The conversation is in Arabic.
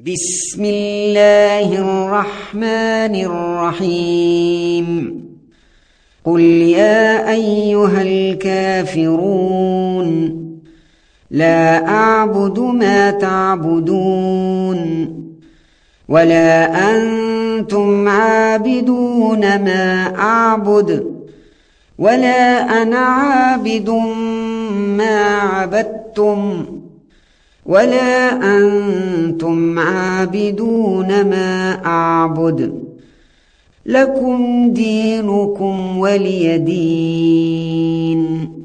بسم الله الرحمن الرحيم قل يا أيها الكافرون لا أعبد ما تعبدون ولا أنتم عابدون ما أعبد ولا أنا عابد ما عبدتم ولا أنتم عابدون ما أعبد لكم دينكم ولي دين.